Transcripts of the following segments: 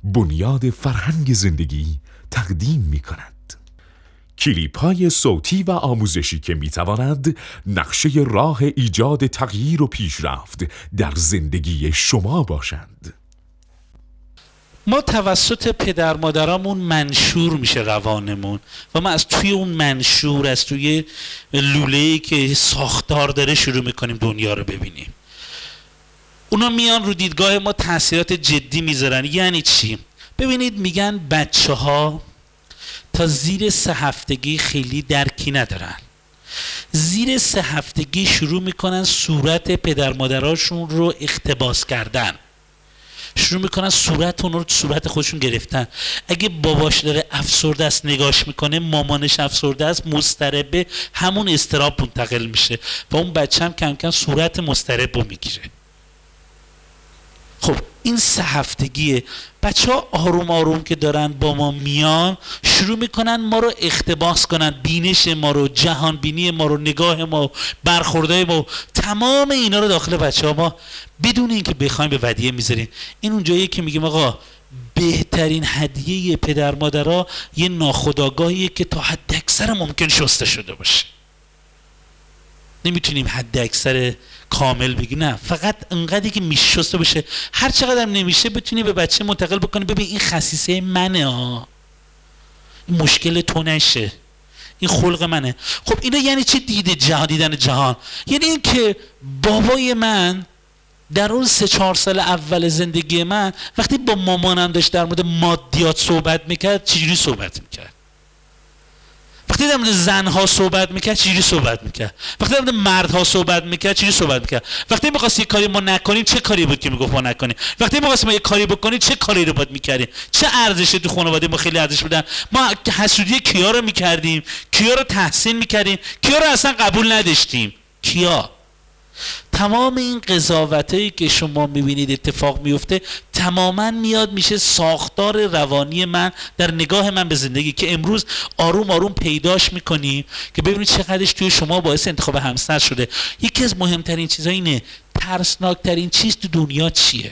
بنیاد فرهنگ زندگی تقدیم می کند. کلیپ های صوتی و آموزشی که می تواند نقشه راه ایجاد تغییر و پیشرفت در زندگی شما باشند. ما توسط پدر مادرامون منشور میشه روانمون و ما از توی اون منشور، از توی لوله‌ای که ساختار داره شروع میکنیم دنیا رو ببینیم. اونا میان رو دیدگاه ما تاثیرات جدی میذارن. یعنی چی؟ ببینید میگن بچه ها تا زیر 3 هفتگی خیلی درکی ندارن. زیر 3 هفتگی شروع میکنن صورت پدر مادراشون رو اقتباس کردن، شروع میکنن صورت اون رو صورت خودشون گرفتن. اگه باباش داره افسرده است نگاش میکنه، مامانش افسرده است، مضطربه، همون اضطراب منتقل میشه و اون بچه هم کم کم صورت مضطرب رو میگیره. خب این 3 هفتگیه. بچه ها آروم آروم که دارن با ما میان شروع میکنن ما رو اقتباس کنن، بینش ما رو، جهان بینی ما رو، نگاه ما، برخوردهای ما، تمام اینا رو داخل بچه ها ما بدون اینکه بخوایم به ودیعه میذاریم. این اونجاییه که میگیم آقا بهترین هدیه پدر مادرها یه ناخودآگاهیه که تا حد اکثر ممکن شسته شده باشه. نمیتونیم حد اکثر کامل بگی، نه، فقط انقدری که میشسته باشه. هر چقدر نمیشه بتونی به بچه منتقل بکنی ببین این خصیصه منه ها، این مشکل تو نشه، این خلق منه. خب اینا یعنی چه؟ دیدن جهان. یعنی این که بابای من در اون 3-4 سال اول زندگی من وقتی با مامانم داشت در مورد مادیات صحبت میکرد چجوری صحبت میکرد، وقتی در مورد زنها صحبت میکرد چجوری صحبت میکرد، وقتی در مورد مردها صحبت میکرد چجوری صحبت میکرد، وقتی می‌خواست یه کاری ما نکنیم چه کاری بود که میگفت ما نکنیم، وقتی می‌خواستیم یه کاری بکنیم چه کاری رو باید میکردیم، چه ارزشی تو خانواده ما خیلی ارزش بودن، ما حسودی کیا رو میکردیم، کیا رو تحسین میکردیم، کیا رو اصلا قبول نداشتیم، کیا. تمام این قضاوتایی که شما میبینید اتفاق میفته تماما میاد میشه ساختار روانی من در نگاه من به زندگی که امروز آروم آروم پیداش میکنیم که ببینید چقدرش توی شما باعث انتخاب همسر شده. یکی از مهمترین چیزا اینه، ترسناکترین چیز تو دنیا چیه؟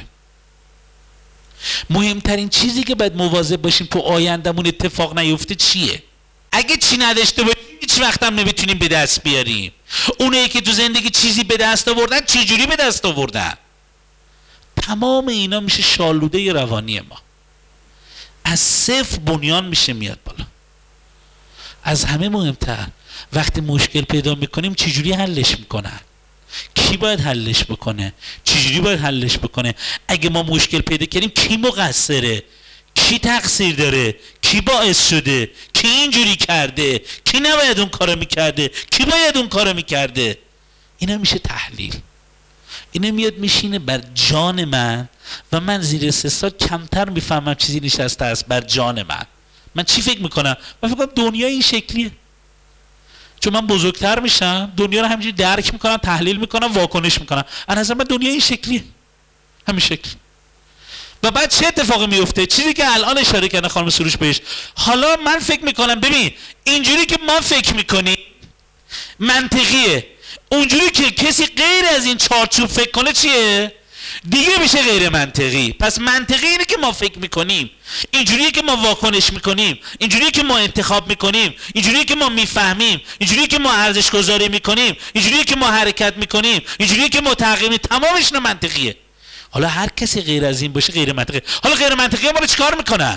مهمترین چیزی که باید مواظب باشیم تو آیندمون اتفاق نیفته چیه؟ اگه چی نداشته باشیم هیچ وقت هم نمیتونیم به دست بیاریم. اونایی که تو زندگی چیزی به دست آوردن چجوری به دست آوردن؟ تمام اینا میشه شالوده روانی ما. از صفر بنیان میشه میاد بالا. از همه مهمتر وقتی مشکل پیدا میکنیم چجوری حلش میکنن؟ کی باید حلش بکنه؟ چجوری باید حلش بکنه؟ اگه ما مشکل پیدا کردیم کی مقصره؟ کی تقصیر داره؟ کی باعث شده؟ کی اینجوری کرده؟ کی نباید اون کارو میکرده؟ کی باید اون کارو میکرده؟ اینا میشه تحلیل. اینا میاد میشینه بر جان من و من زیر 3 سال کمتر میفهمم چیزی نشسته است بر جان من. من چی فکر میکنم؟ من فکر کنم دنیا این شکلیه. چون من بزرگتر میشم دنیا رو همینجوری درک میکنم، تحلیل میکنم، واکنش میکنم. از نظر من دنیا این شکلیه، همین شکل. و بعد چه اتفاقی میفته؟ چیزی که الان اشاره کردن خانم سروش بهش. حالا من فکر میکنم ببین اینجوری که ما فکر میکنیم منطقیه، اونجوری که کسی غیر از این چارچوب فکر کنه چیه؟ دیگه میشه غیر منطقی. پس منطقی اینه که ما فکر میکنیم، اینجوریه که ما واکنش میکنیم، اینجوریه که ما انتخاب میکنیم، اینجوریه که ما میفهمیم، اینجوریه که ما ارزش گذاری میکنیم، اینجوریه که ما حرکت میکنیم، اینجوریه که ما تغییر میکنیم. تمامش منطقیه. حالا هر کسی غیر از این باشه غیر منطقی. حالا غیر منطقی ما رو چیکار میکنن؟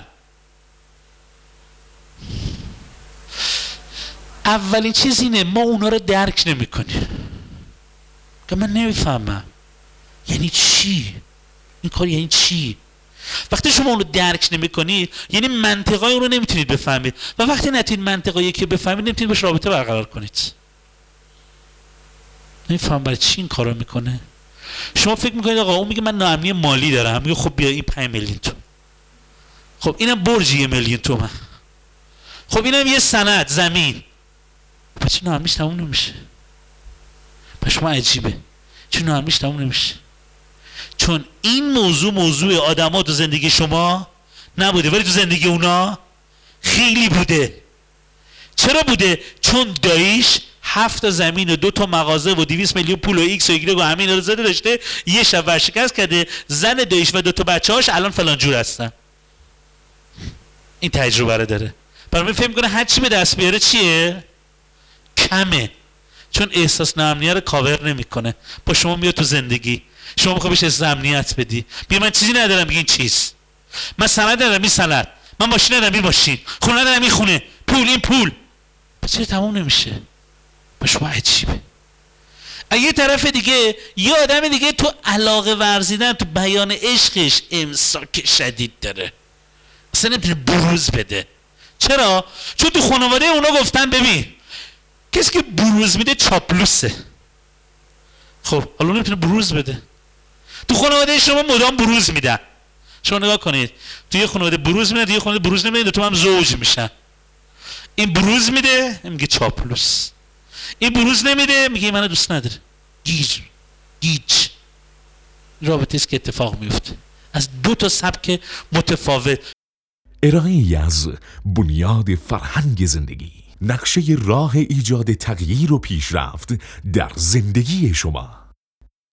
اولین چیز اینه ما اونا رو درک نمیکنیم. که من نمیفهمم یعنی چی؟ این کار یعنی چی؟ وقتی شما اون رو درک نمیکنید یعنی منطقای اون رو نمیتونید بفهمید و وقتی نتونید منطقایی که بفهمید نمیتونید باش رابطه برقرار کنید. نمیفهم برای چی این کارو میکنه. شما فکر میکنید آقا اون میگه من ناامنی مالی دارم، میگه خب بیا این 5 میلیون تومان. خب اینم برج 1 میلیون تومان. خب اینم یه سند زمین. پس ناامنیش تموم نمیشه. پس شما عجیبه. چون ناامنیش تموم نمیشه. چون این موضوع آدما تو زندگی شما نبوده ولی تو زندگی اونا خیلی بوده. چرا بوده؟ چون داییش 7 تا زمین و 2 تا مغازه و 200 میلیون پول و ایکس و ایگرگ و همین رو زده داشته، یه شب ورشکست کرده، زن داییش و 2 تا بچه‌هاش الان فلان جور هستن. این تجربه رو داره. برای فهم کنه هر چی به دست بیاره چیه؟ کمه. چون احساس ناامنیت رو کاور نمیکنه. با شما میاد تو زندگی، شما میخوای بهش احساس امنیت بدی، بیا من چیزی ندارم، بگی این چیز، من سند ندارم، این سند، من ماشین ندارم، این ماشین، خونه ندارم، این خونه، پول، این پول. پس چرا تموم نمیشه؟ با شما عجیبه. یه طرف دیگه یه آدم دیگه تو علاقه ورزیدن، تو بیان عشقش امساک شدید داره، اصلا نمیتونه بروز بده. چرا؟ چون تو خانواده اونا گفتن ببین کسی که بروز میده چاپلوسه. خب حالا نمیتونه بروز بده. تو خانواده شما مدام بروز میدن. شما نگاه کنید، تو یه خانواده بروز میدن، تو یه خانواده بروز نمیدن، تو هم زوج میشن. این بروز میده میگه چاپلوس، این بروز نمیده میگه منو دوست نداره. گیج. رابطه است که اتفاق میفته از دو تا سبک متفاوت. ارائه‌ای از بنیاد فرهنگ زندگی، نقشه راه ایجاد تغییر و پیشرفت در زندگی شما.